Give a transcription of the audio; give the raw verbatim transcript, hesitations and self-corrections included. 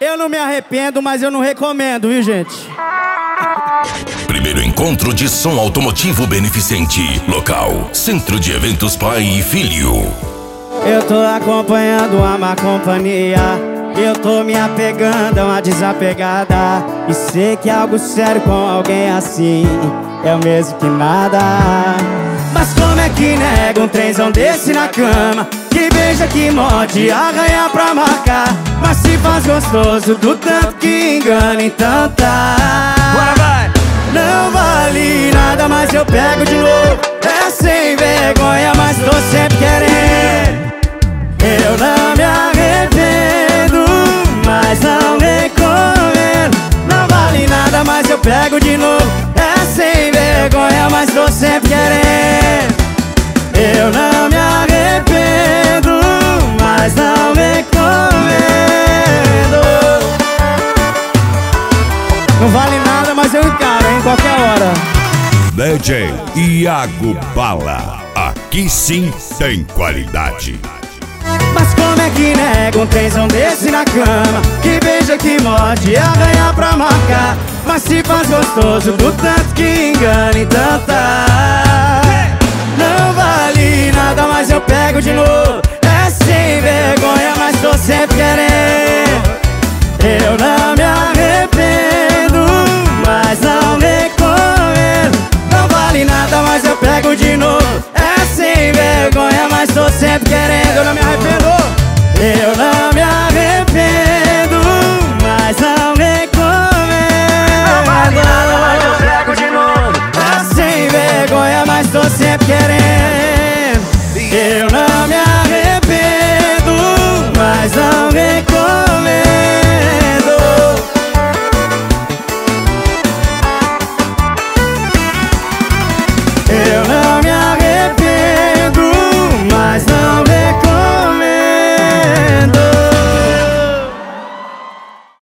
Eu não me arrependo, mas eu não recomendo, viu, gente? Primeiro encontro de som automotivo beneficente. Local: Centro de Eventos Pai e Filho. Eu tô acompanhando a má companhia. Eu tô me apegando a uma desapegada. E sei que algo sério com alguém assim é o mesmo que nada. Mas como é que nega um trenzão desse na cama? Que beija, que morde, arranha pra marcar. Mas se faz gostoso do tanto que engana, então tá. Bora, vai! Não vale nada, mas eu pego de novo. É sem vergonha, mas tô sempre querendo. Eu não me arrependo, mas não recomendo. Não vale nada, mas eu pego de novo. É sem vergonha, mas tô sempre querendo. Eu não me arrependo, mas não recomendo. Não vale nada, mas eu encaro, hein, qualquer hora. D J Iago Bala, aqui sim tem qualidade. Mas como é que nega um trenzão desse na cama? Que beija, que morde, arranha pra marcar. Mas se faz gostoso do tanto que engana, então tá. Não vale nada, mas eu pego de novo. É sem vergonha, mas tô sempre querendo. Eu não me arrependo, mas não recomendo. Não vale nada, mas eu pego de novo. É sem vergonha, mas tô sempre querendo. Eu não me arrependo. Eu não me arrependo, mas não recomendo. Não vale nada, mas eu pego de novo. É sem vergonha, mas tô sempre querendo.